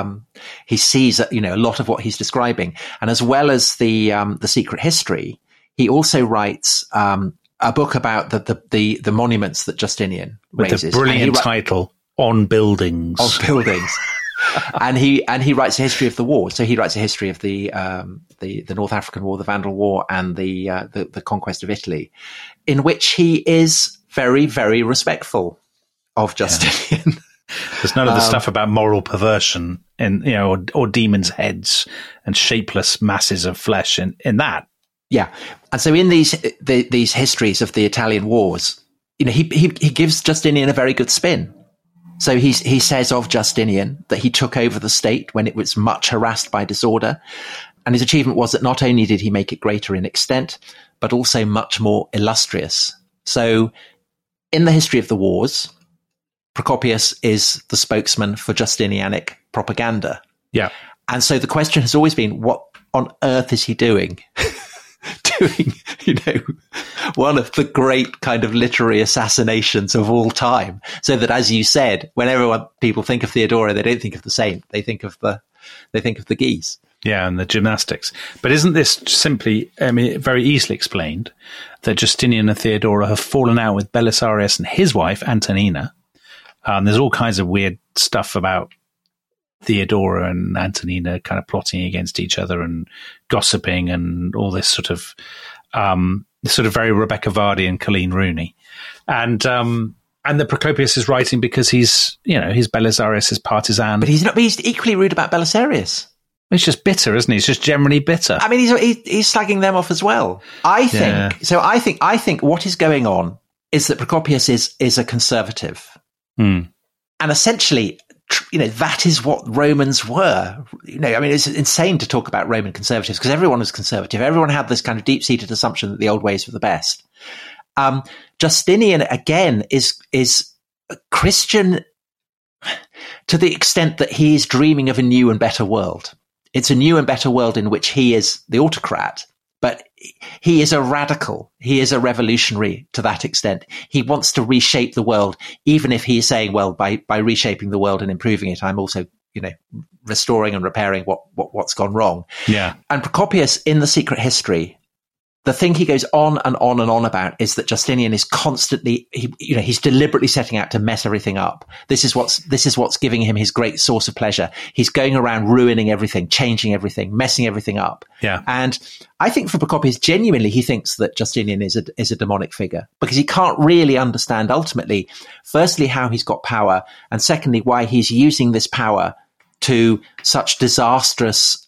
He sees, a lot of what he's describing. And as well as the secret history, he also writes a book about the monuments that Justinian raises. With the brilliant title, On Buildings. On Buildings. and he writes a history of the war. So he writes a history of the North African War, the Vandal War, and the conquest of Italy, in which he is very, very respectful of Justinian. Yeah. There's none of the stuff about moral perversion or demons' heads and shapeless masses of flesh in that. Yeah. And so in these histories of the Italian wars, he gives Justinian a very good spin. So he says of Justinian that he took over the state when it was much harassed by disorder. And his achievement was that not only did he make it greater in extent, but also much more illustrious. So in the history of the wars, Procopius is the spokesman for Justinianic propaganda. Yeah. And so the question has always been, what on earth is he doing? Doing, one of the great kind of literary assassinations of all time. So that, as you said, whenever people think of Theodora, they don't think of the saint. They think of the geese. Yeah, and the gymnastics. But isn't this simply, very easily explained, that Justinian and Theodora have fallen out with Belisarius and his wife, Antonina. There's all kinds of weird stuff about Theodora and Antonina kind of plotting against each other and gossiping and all this sort of very Rebecca Vardy and Colleen Rooney. And the Procopius is writing because he's Belisarius' partisan. But he's equally rude about Belisarius. He's just bitter, isn't he? He's just generally bitter. I mean, he's slagging them off as well. I think what is going on is that Procopius is a conservative. Mm. And essentially, that is what Romans were. It's insane to talk about Roman conservatives because everyone was conservative. Everyone had this kind of deep-seated assumption that the old ways were the best. Justinian, again, is a Christian to the extent that he is dreaming of a new and better world. It's a new and better world in which he is the autocrat, but he is a radical. He is a revolutionary to that extent. He wants to reshape the world, even if he is saying, well, by reshaping the world and improving it, I'm also, restoring and repairing what's gone wrong. Yeah. And Procopius, in The Secret History, the thing he goes on and on and on about is that Justinian is constantly, he's deliberately setting out to mess everything up. This is what's giving him his great source of pleasure. He's going around ruining everything, changing everything, messing everything up. Yeah. And I think for Procopius, genuinely, he thinks that Justinian is a demonic figure because he can't really understand ultimately, firstly, how he's got power, and secondly, why he's using this power to such disastrous,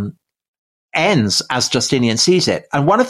ends as Justinian sees it. And one of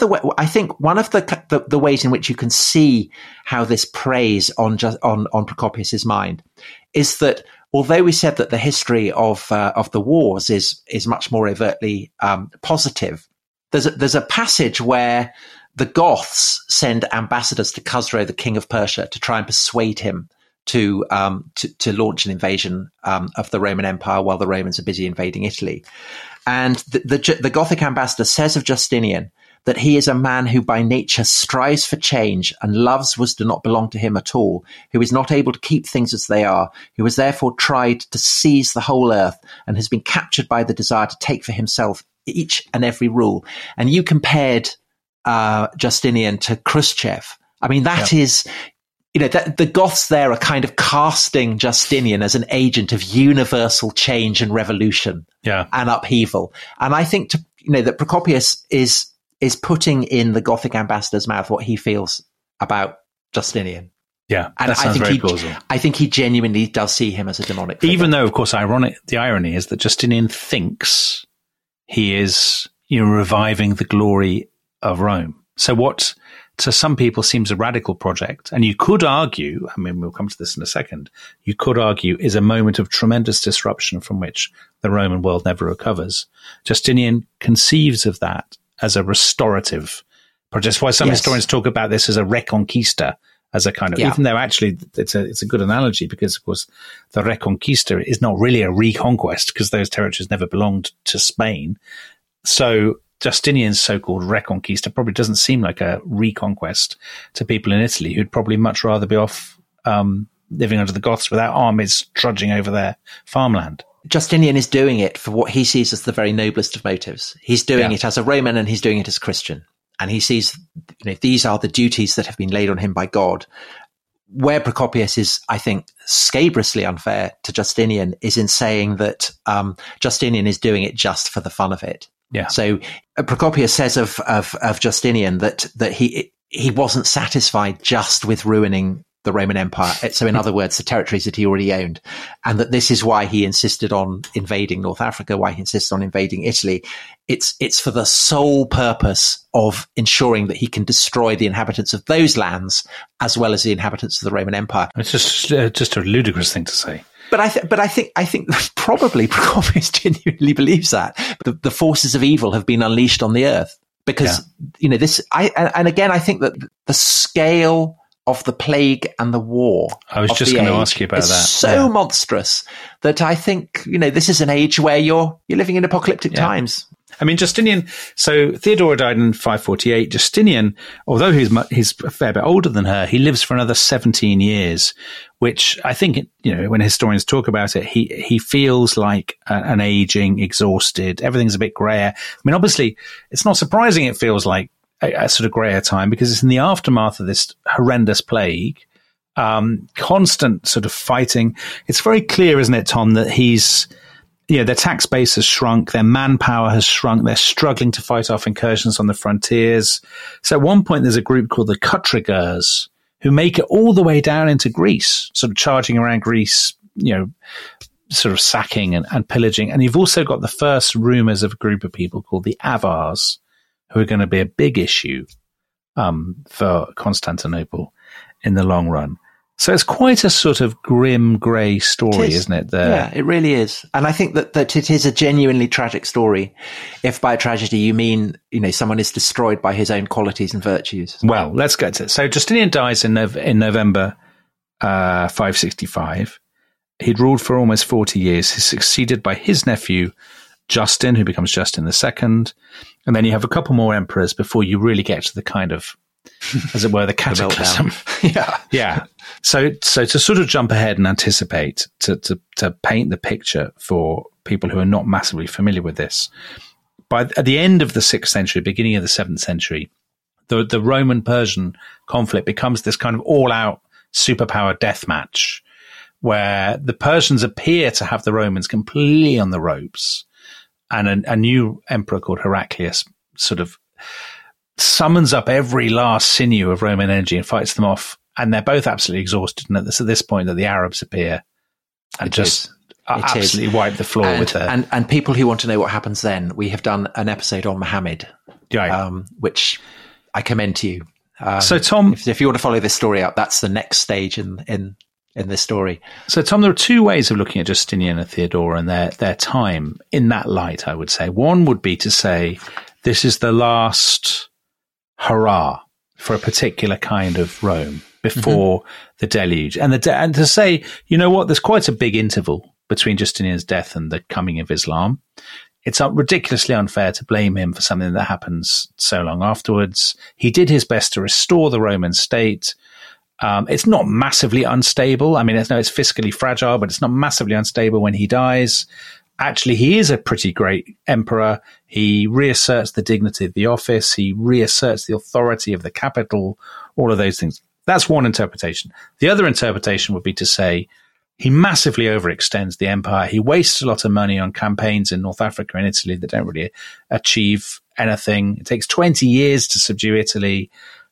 the ways in which you can see how this preys on Procopius's mind is that although we said that the history of the wars is much more overtly positive, there's a passage where the Goths send ambassadors to Khosrow, the king of Persia, to try and persuade him to launch an invasion of the Roman Empire while the Romans are busy invading Italy. And the Gothic ambassador says of Justinian that he is a man who by nature strives for change and loves what does not belong to him at all, who is not able to keep things as they are, who has therefore tried to seize the whole earth and has been captured by the desire to take for himself each and every rule. And you compared Justinian to Khrushchev. I mean, that is... the Goths there are kind of casting Justinian as an agent of universal change and revolution and upheaval. And I think that Procopius is putting in the Gothic ambassador's mouth what he feels about Justinian. Yeah, and that sounds very plausible. I think he genuinely does see him as a demonic figure. Even though, of course, the irony is that Justinian thinks he is reviving the glory of Rome. So what to some people seems a radical project, and you could argue, we'll come to this in a second, you could argue is a moment of tremendous disruption from which the Roman world never recovers. Justinian conceives of that as a restorative project. That's why some historians talk about this as a reconquista, as a kind of, even though actually it's a good analogy because, of course, the reconquista is not really a reconquest because those territories never belonged to Spain. So Justinian's so-called reconquista probably doesn't seem like a reconquest to people in Italy who'd probably much rather be off living under the Goths without armies trudging over their farmland. Justinian is doing it for what he sees as the very noblest of motives. He's doing it as a Roman and he's doing it as a Christian. And he sees, these are the duties that have been laid on him by God. Where Procopius is, I think, scabrously unfair to Justinian is in saying that Justinian is doing it just for the fun of it. Yeah. So Procopius says of Justinian that he wasn't satisfied just with ruining the Roman Empire. So in other words, the territories that he already owned, and that this is why he insisted on invading North Africa, why he insisted on invading Italy. It's for the sole purpose of ensuring that he can destroy the inhabitants of those lands as well as the inhabitants of the Roman Empire. It's just a ludicrous thing to say. But I think probably Procopius genuinely believes that the forces of evil have been unleashed on the earth because this. And again, I think that the scale of the plague and the war. I was just going to ask you about that. So monstrous that I think this is an age where you're living in apocalyptic times. I mean, Justinian, so Theodora died in 548. Justinian, although he's a fair bit older than her, he lives for another 17 years, which I think, when historians talk about it, he feels like an aging, exhausted, everything's a bit grayer. I mean, obviously, it's not surprising it feels like a sort of grayer time because it's in the aftermath of this horrendous plague, constant sort of fighting. It's very clear, isn't it, Tom, that their tax base has shrunk, their manpower has shrunk, they're struggling to fight off incursions on the frontiers. So at one point there's a group called the Kutrigurs who make it all the way down into Greece, sort of charging around Greece, sort of sacking and pillaging. And you've also got the first rumours of a group of people called the Avars, who are going to be a big issue for Constantinople in the long run. So it's quite a sort of grim, grey story, isn't it? Yeah, it really is. And I think that it is a genuinely tragic story. If by tragedy you mean, someone is destroyed by his own qualities and virtues. Well, let's get to it. So Justinian dies in November 565. He'd ruled for almost 40 years. He's succeeded by his nephew, Justin, who becomes Justin II. And then you have a couple more emperors before you really get to the kind of, as it were, the cataclysm. Yeah. So to sort of jump ahead and anticipate, to paint the picture for people who are not massively familiar with this, at the end of the 6th century, beginning of the 7th century, the Roman-Persian conflict becomes this kind of all-out superpower death match where the Persians appear to have the Romans completely on the ropes, and a new emperor called Heraclius sort of summons up every last sinew of Roman energy and fights them off, and they're both absolutely exhausted. And it's at this point that the Arabs appear and absolutely wipe the floor with their... And people who want to know what happens then, we have done an episode on Muhammad, which I commend to you. So, Tom... If you want to follow this story up, that's the next stage in this story. So, Tom, there are two ways of looking at Justinian and Theodora and their time in that light, I would say. One would be to say this is the last hurrah for a particular kind of Rome before the deluge. And to say, there's quite a big interval between Justinian's death and the coming of Islam. It's ridiculously unfair to blame him for something that happens so long afterwards. He did his best to restore the Roman state. It's not massively unstable. I mean, it's fiscally fragile, but it's not massively unstable when he dies. Actually, he is a pretty great emperor. He reasserts the dignity of the office. He reasserts the authority of the capital, all of those things. That's one interpretation. The other interpretation would be to say he massively overextends the empire. He wastes a lot of money on campaigns in North Africa and Italy that don't really achieve anything. It takes 20 years to subdue Italy.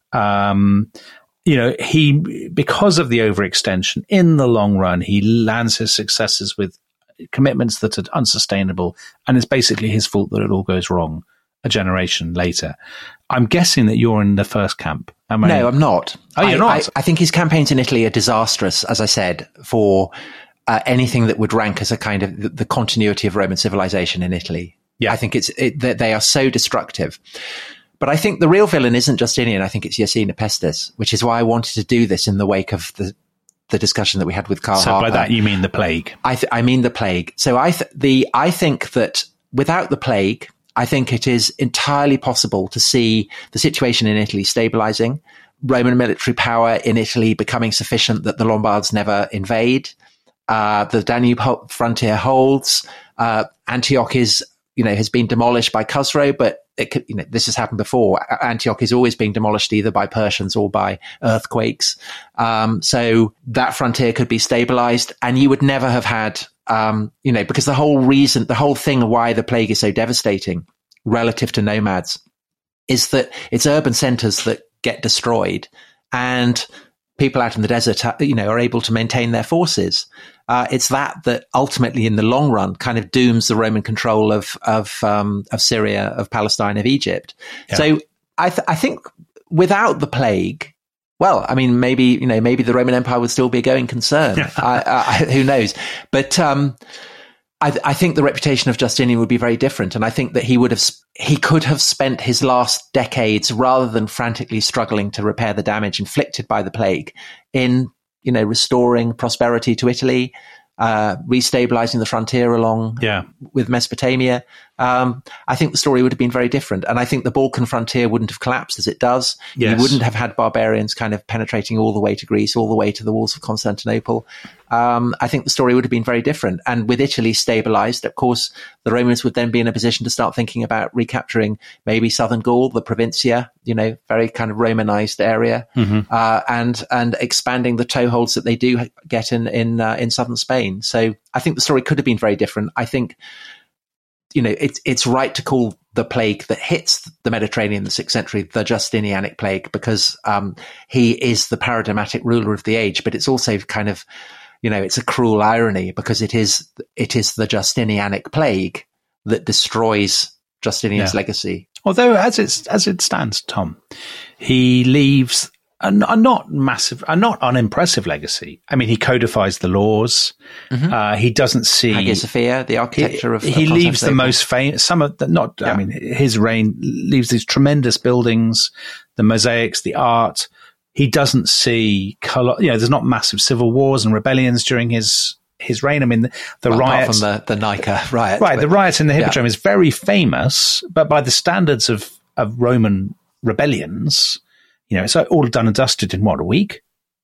He, because of the overextension, in the long run, he lands his successors with commitments that are unsustainable, and it's basically his fault that it all goes wrong a generation later. I'm guessing that you're in the first camp. No, I'm not. Oh, you're not? I think his campaigns in Italy are disastrous, as I said, for anything that would rank as a kind of the continuity of Roman civilization in Italy. Yeah. I think they are so destructive. But I think the real villain isn't Justinian. I think it's Yersinia Pestis, which is why I wanted to do this in the wake of the discussion that we had with Karl Harper. So by that you mean the plague? I mean the plague. So I think that without the plague, I think it is entirely possible to see the situation in Italy stabilizing, Roman military power in Italy becoming sufficient that the Lombards never invade, the Danube frontier holds, Antioch has been demolished by Khosrow, but this has happened before. Antioch is always being demolished either by Persians or by earthquakes. So that frontier could be stabilized, and you would never have had, because the whole thing why the plague is so devastating relative to nomads is that it's urban centers that get destroyed, and people out in the desert, are able to maintain their forces. It's that ultimately, in the long run, kind of dooms the Roman control of Syria, of Palestine, of Egypt. Yeah. So I think without the plague, well, I mean, maybe the Roman Empire would still be a going concern. Who knows? But I think the reputation of Justinian would be very different, and I think that he could have spent his last decades, rather than frantically struggling to repair the damage inflicted by the plague, in restoring prosperity to Italy, restabilizing the frontier along with Mesopotamia. I think the story would have been very different, and I think the Balkan frontier wouldn't have collapsed as it does. Yes. You wouldn't have had barbarians kind of penetrating all the way to Greece, all the way to the walls of Constantinople. I think the story would have been very different. And with Italy stabilized, of course, the Romans would then be in a position to start thinking about recapturing maybe southern Gaul, the Provincia, very kind of Romanized area, and expanding the toeholds that they do get in southern Spain. So I think the story could have been very different. I think, it's right to call the plague that hits the Mediterranean in the 6th century the Justinianic plague, because he is the paradigmatic ruler of the age. But it's also kind of, it's a cruel irony, because it is the Justinianic plague that destroys Justinian's legacy. Although, as it stands, Tom, he leaves a not unimpressive legacy. I mean, he codifies the laws. He doesn't see Hagia Sophia, the architecture of. He leaves the most famous. I mean, his reign leaves these tremendous buildings, the mosaics, the art. He doesn't see color. There's not massive civil wars and rebellions during his reign. I mean, the riots apart from the Nika riot, right? The riot in the Hippodrome is very famous, but by the standards of Roman rebellions, it's all done and dusted in a week,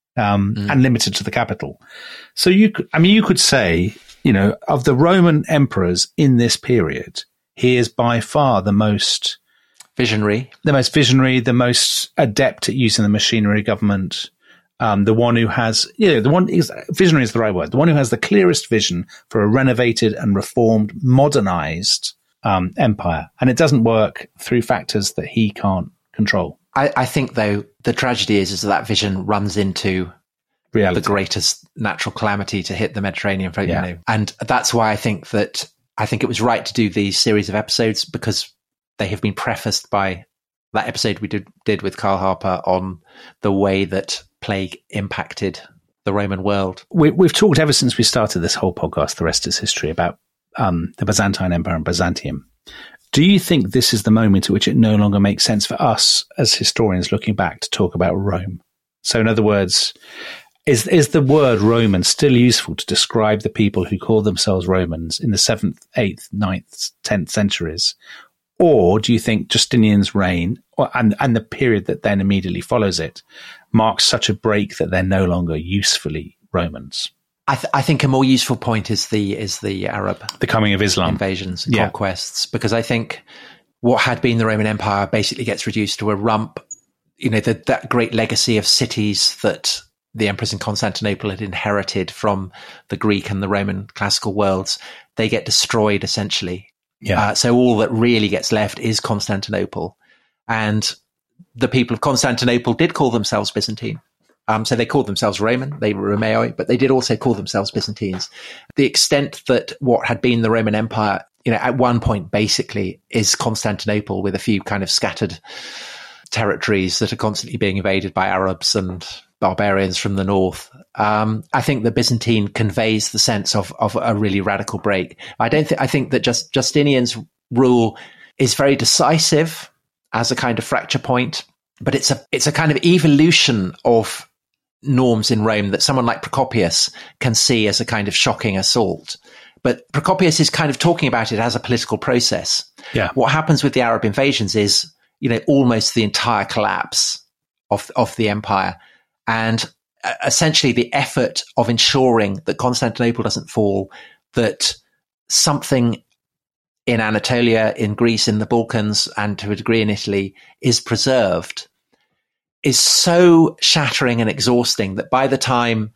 and limited to the capital. So you could say, of the Roman emperors in this period, he is by far the most visionary, the most adept at using the machinery of government. The one who has, visionary is the right word. The one who has the clearest vision for a renovated and reformed, modernized empire, and it doesn't work through factors that he can't control. I think, though, the tragedy is that vision runs into reality, the greatest natural calamity to hit the Mediterranean. And that's why I think it was right to do these series of episodes, because they have been prefaced by that episode we did with Carl Harper on the way that plague impacted the Roman world. We've talked ever since we started this whole podcast, The Rest is History, about the Byzantine Empire and Byzantium. Do you think this is the moment at which it no longer makes sense for us as historians looking back to talk about Rome? So in other words, is the word Roman still useful to describe the people who call themselves Romans in the 7th, 8th, 9th, 10th centuries? Or do you think Justinian's reign and the period that then immediately follows it marks such a break that they're no longer usefully Romans? I think a more useful point is the the coming of Islam, invasions and conquests, because I think what had been the Roman Empire basically gets reduced to a rump. That great legacy of cities that the emperors in Constantinople had inherited from the Greek and the Roman classical worlds, they get destroyed essentially. So all that really gets left is Constantinople, and the people of Constantinople did call themselves Byzantine. So they called themselves Roman, they were Romaoi, but they did also call themselves Byzantines. The extent that what had been the Roman Empire, at one point basically is Constantinople, with a few kind of scattered territories that are constantly being invaded by Arabs and barbarians from the north. I think the Byzantine conveys the sense of a really radical break. I think that Justinian's rule is very decisive as a kind of fracture point, but it's a kind of evolution of norms in Rome that someone like Procopius can see as a kind of shocking assault. But Procopius is kind of talking about it as a political process. Yeah. What happens with the Arab invasions is, almost the entire collapse of the empire, and essentially the effort of ensuring that Constantinople doesn't fall, that something in Anatolia, in Greece, in the Balkans, and to a degree in Italy is preserved, is so shattering and exhausting that by the time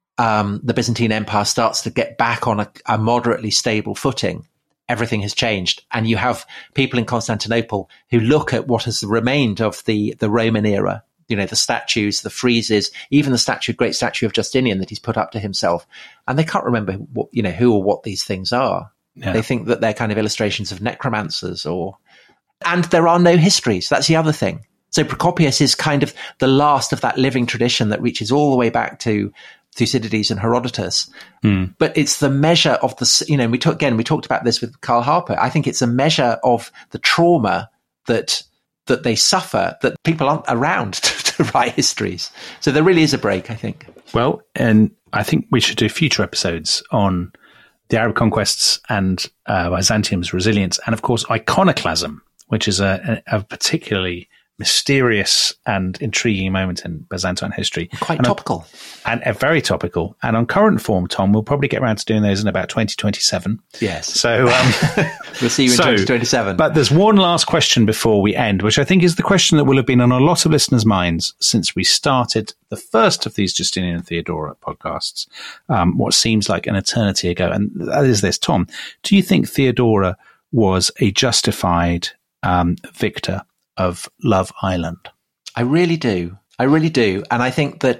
the Byzantine Empire starts to get back on a moderately stable footing, everything has changed. And you have people in Constantinople who look at what has remained of the Roman era, the statues, the friezes, even the great statue of Justinian that he's put up to himself. And they can't remember what, who or what these things are. Yeah. They think that they're kind of illustrations of necromancers and there are no histories. That's the other thing. So Procopius is kind of the last of that living tradition that reaches all the way back to Thucydides and Herodotus. But it's the measure of we talked about this with Karl Harper. I think it's a measure of the trauma that they suffer, that people aren't around to write histories. So there really is a break, I think. Well, and I think we should do future episodes on the Arab conquests and Byzantium's resilience, and of course iconoclasm, which is a particularly mysterious and intriguing moment in Byzantine history. Quite topical. And very topical. And on current form, Tom, we'll probably get around to doing those in about 2027. Yes. So we'll see you in 2027. But there's one last question before we end, which I think is the question that will have been on a lot of listeners' minds since we started the first of these Justinian and Theodora podcasts, what seems like an eternity ago. And that is this, Tom, do you think Theodora was a justified victor of Love Island? I really do. And I think that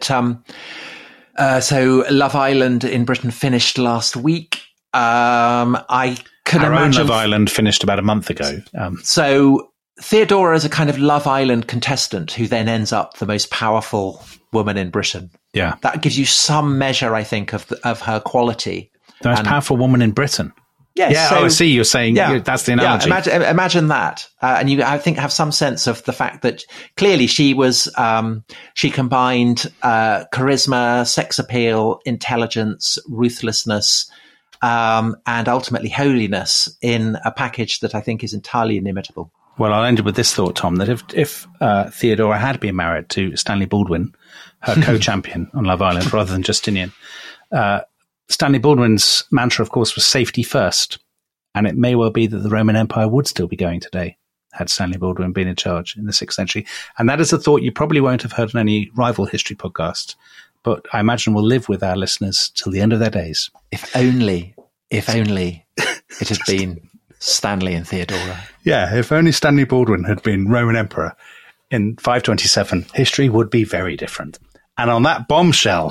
so Love Island in Britain finished last week. I can imagine Love Island finished about a month ago. So Theodora is a kind of Love Island contestant who then ends up the most powerful woman in Britain. Yeah. That gives you some measure, I think, of her quality. The most powerful woman in Britain. Yes, yeah, I see. You're saying that's the analogy. Yeah, imagine that, and you, I think, have some sense of the fact that clearly she was she combined charisma, sex appeal, intelligence, ruthlessness, and ultimately holiness in a package that I think is entirely inimitable. Well, I'll end with this thought, Tom, that if Theodora had been married to Stanley Baldwin, her co-champion on Love Island, rather than Justinian, Stanley Baldwin's mantra, of course, was safety first. And it may well be that the Roman Empire would still be going today had Stanley Baldwin been in charge in the 6th century. And that is a thought you probably won't have heard on any rival history podcast, but I imagine will live with our listeners till the end of their days. If only it had been Stanley and Theodora. Yeah, if only Stanley Baldwin had been Roman Emperor in 527, history would be very different. And on that bombshell...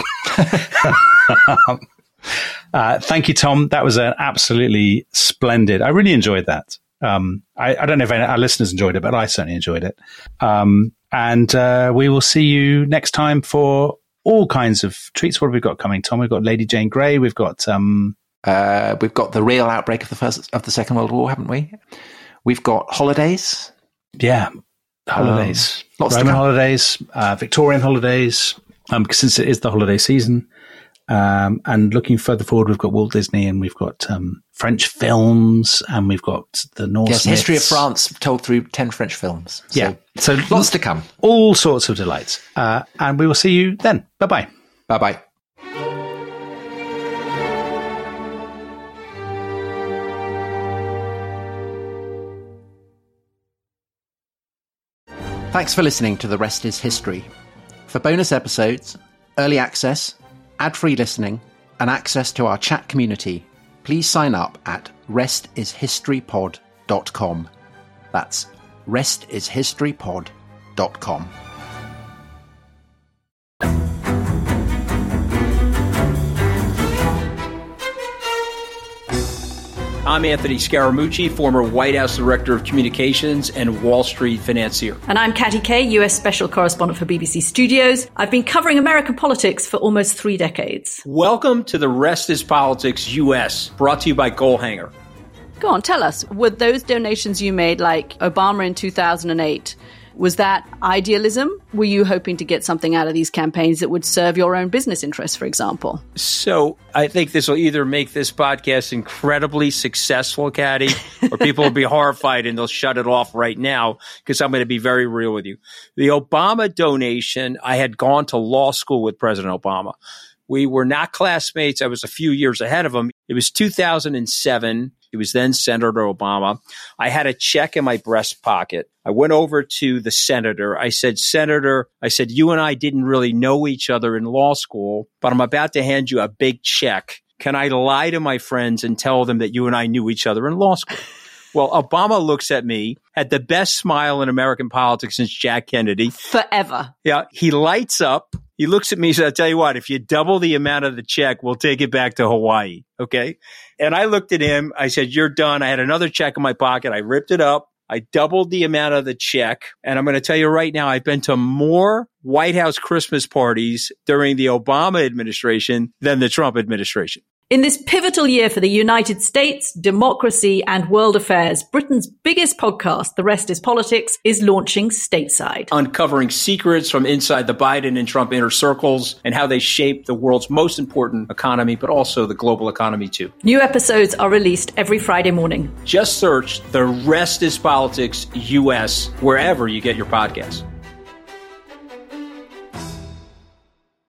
thank you, Tom. That was an absolutely splendid. I really enjoyed that. I don't know if our listeners enjoyed it, but I certainly enjoyed it. And we will see you next time for all kinds of treats. What have we got coming, Tom? We've got Lady Jane Grey. We've got the real outbreak of the Second World War, haven't we? We've got holidays. Yeah, holidays. Lots Roman to come. holidays, Victorian holidays. Since it is the holiday season. And looking further forward, we've got Walt Disney and we've got French films and we've got the Norse myths. History of France told through 10 French films. So lots to come. All sorts of delights. And we will see you then. Bye-bye. Bye-bye. Thanks for listening to The Rest is History. For bonus episodes, early access, ad-free listening, and access to our chat community, please sign up at restishistorypod.com. That's restishistorypod.com. I'm Anthony Scaramucci, former White House Director of Communications and Wall Street financier. And I'm Katty Kay, US Special Correspondent for BBC Studios. I've been covering American politics for almost 3 decades. Welcome to The Rest is Politics US, brought to you by Goalhanger. Go on, tell us, were those donations you made, like Obama in 2008, was that idealism? Were you hoping to get something out of these campaigns that would serve your own business interests, for example? So I think this will either make this podcast incredibly successful, Katty, or people will be horrified and they'll shut it off right now because I'm going to be very real with you. The Obama donation, I had gone to law school with President Obama. We were not classmates. I was a few years ahead of him. It was 2007. He was then Senator Obama. I had a check in my breast pocket. I went over to the senator. I said, Senator, you and I didn't really know each other in law school, but I'm about to hand you a big check. Can I lie to my friends and tell them that you and I knew each other in law school? Well, Obama looks at me, had the best smile in American politics since Jack Kennedy. Forever. Yeah. He lights up. He looks at me and says, I'll tell you what, if you double the amount of the check, we'll take it back to Hawaii. Okay. And I looked at him. I said, you're done. I had another check in my pocket. I ripped it up. I doubled the amount of the check. And I'm going to tell you right now, I've been to more White House Christmas parties during the Obama administration than the Trump administration. In this pivotal year for the United States, democracy, and world affairs, Britain's biggest podcast, The Rest is Politics, is launching stateside. Uncovering secrets from inside the Biden and Trump inner circles and how they shape the world's most important economy, but also the global economy too. New episodes are released every Friday morning. Just search The Rest is Politics US wherever you get your podcasts.